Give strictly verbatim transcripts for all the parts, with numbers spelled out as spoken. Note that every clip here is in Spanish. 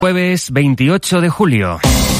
Jueves veintiocho de julio.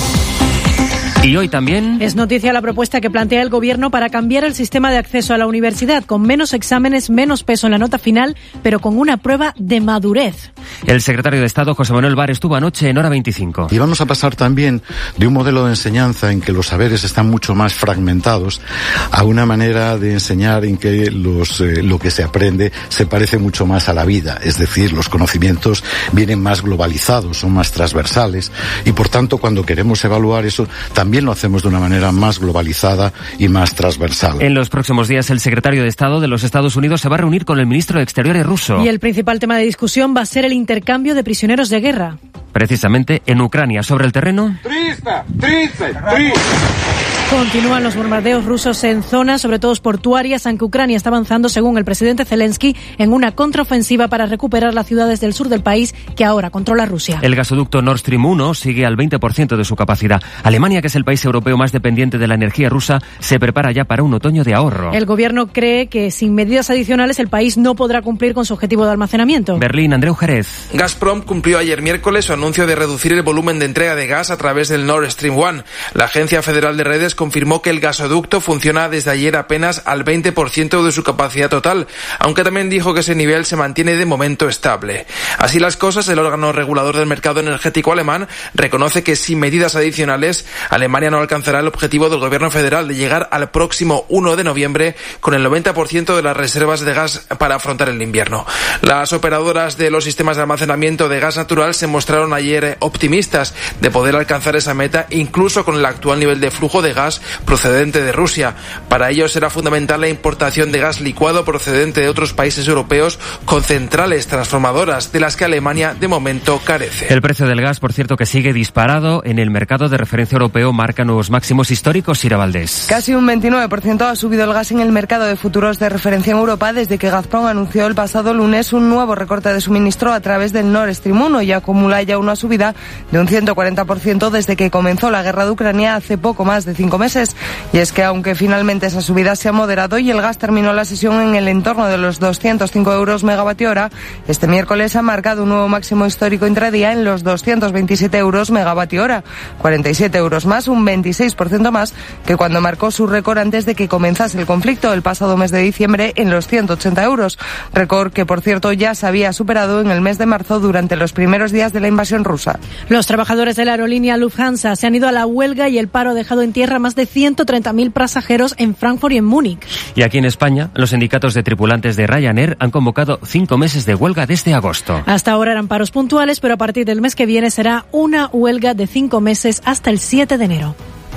Y hoy también es noticia la propuesta que plantea el Gobierno para cambiar el sistema de acceso a la universidad, con menos exámenes, menos peso en la nota final, pero con una prueba de madurez. El secretario de Estado, José Manuel Bar, estuvo anoche en Hora veinticinco. Y vamos a pasar también de un modelo de enseñanza en que los saberes están mucho más fragmentados a una manera de enseñar en que los, eh, lo que se aprende se parece mucho más a la vida. Es decir, los conocimientos vienen más globalizados, son más transversales y, por tanto, cuando queremos evaluar eso, también También lo hacemos de una manera más globalizada y más transversal. En los próximos días, el secretario de Estado de los Estados Unidos se va a reunir con el ministro de Exteriores ruso. Y el principal tema de discusión va a ser el intercambio de prisioneros de guerra. Precisamente en Ucrania. Sobre el terreno, triste, triste, triste. Continúan los bombardeos rusos en zonas, sobre todo portuarias, aunque Ucrania está avanzando, según el presidente Zelensky, en una contraofensiva para recuperar las ciudades del sur del país que ahora controla Rusia. El gasoducto Nord Stream uno sigue al veinte por ciento de su capacidad. Alemania, que es el país europeo más dependiente de la energía rusa, se prepara ya para un otoño de ahorro. El gobierno cree que sin medidas adicionales el país no podrá cumplir con su objetivo de almacenamiento. Berlín, Andreu Jerez. Gazprom cumplió ayer miércoles su anuncio de reducir el volumen de entrega de gas a través del Nord Stream uno. La Agencia Federal de Redes confirmó que el gasoducto funciona desde ayer apenas al veinte por ciento de su capacidad total, aunque también dijo que ese nivel se mantiene de momento estable. Así las cosas, el órgano regulador del mercado energético alemán reconoce que sin medidas adicionales, Alemania no alcanzará el objetivo del gobierno federal de llegar al próximo uno de noviembre con el noventa por ciento de las reservas de gas para afrontar el invierno. Las operadoras de los sistemas de almacenamiento de gas natural se mostraron ayer optimistas de poder alcanzar esa meta, incluso con el actual nivel de flujo de gas procedente de Rusia. Para ello será fundamental la importación de gas licuado procedente de otros países europeos con centrales transformadoras, de las que Alemania de momento carece. El precio del gas, por cierto, que sigue disparado en el mercado de referencia europeo, marca nuevos máximos históricos. Sira Valdés. Casi un veintinueve por ciento ha subido el gas en el mercado de futuros de referencia en Europa desde que Gazprom anunció el pasado lunes un nuevo recorte de suministro a través del Nord Stream uno y acumula ya una subida de un ciento cuarenta por ciento desde que comenzó la guerra de Ucrania hace poco más de cinco meses. Y es que aunque finalmente esa subida se ha moderado y el gas terminó la sesión en el entorno de los doscientos cinco euros megavatio hora, este miércoles ha marcado un nuevo máximo histórico intradía en los doscientos veintisiete euros megavatio hora, cuarenta y siete euros más, un veintiséis por ciento más que cuando marcó su récord antes de que comenzase el conflicto el pasado mes de diciembre en los ciento ochenta euros, récord que por cierto ya se había superado en el mes de marzo durante los primeros días de la invasión rusa. Los trabajadores de la aerolínea Lufthansa se han ido a la huelga y el paro ha dejado en tierra más de ciento treinta mil pasajeros en Frankfurt y en Múnich. Y aquí en España, los sindicatos de tripulantes de Ryanair han convocado cinco meses de huelga desde agosto. Hasta ahora eran paros puntuales, pero a partir del mes que viene será una huelga de cinco meses hasta el siete de enero.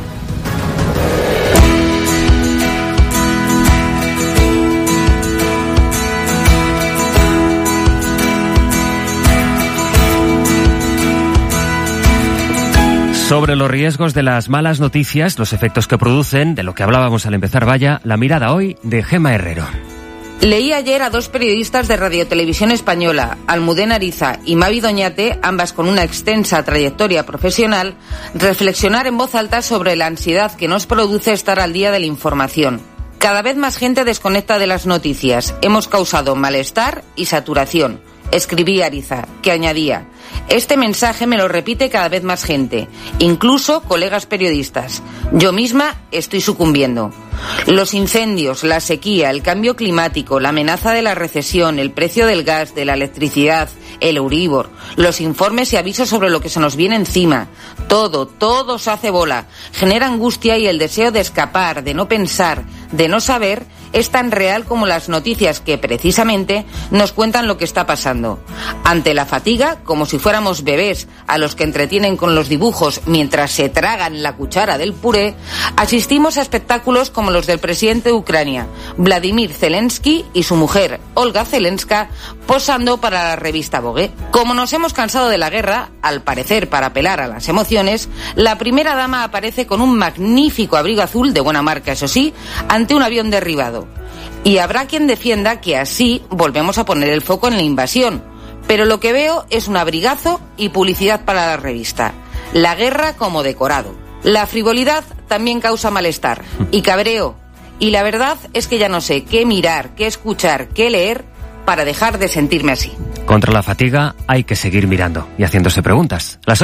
Sobre los riesgos de las malas noticias, los efectos que producen, de lo que hablábamos al empezar, vaya, la mirada hoy de Gemma Herrero. Leí ayer a dos periodistas de Radiotelevisión Española, Almudena Ariza y Mavi Doñate, ambas con una extensa trayectoria profesional, reflexionar en voz alta sobre la ansiedad que nos produce estar al día de la información. Cada vez más gente desconecta de las noticias. Hemos causado malestar y saturación. Escribí Ariza, que añadía: este mensaje me lo repite cada vez más gente, incluso colegas periodistas. Yo misma estoy sucumbiendo. Los incendios, la sequía, el cambio climático, la amenaza de la recesión, el precio del gas, de la electricidad, el Euribor, los informes y avisos sobre lo que se nos viene encima. Todo, todo se hace bola. Genera angustia y el deseo de escapar, de no pensar, de no saber, es tan real como las noticias que, precisamente, nos cuentan lo que está pasando. Ante la fatiga, como si fuéramos bebés a los que entretienen con los dibujos mientras se tragan la cuchara del puré, asistimos a espectáculos como los del presidente de Ucrania, Vladimir Zelensky, y su mujer, Olga Zelenska, posando para la revista Vogue. Como nos hemos cansado de la guerra, al parecer para apelar a las emociones, la primera dama aparece con un magnífico abrigo azul, de buena marca eso sí, ante un avión derribado. Y habrá quien defienda que así volvemos a poner el foco en la invasión. Pero lo que veo es un abrigazo y publicidad para la revista. La guerra como decorado. La frivolidad también causa malestar y cabreo. Y la verdad es que ya no sé qué mirar, qué escuchar, qué leer para dejar de sentirme así. Contra la fatiga hay que seguir mirando y haciéndose preguntas. Las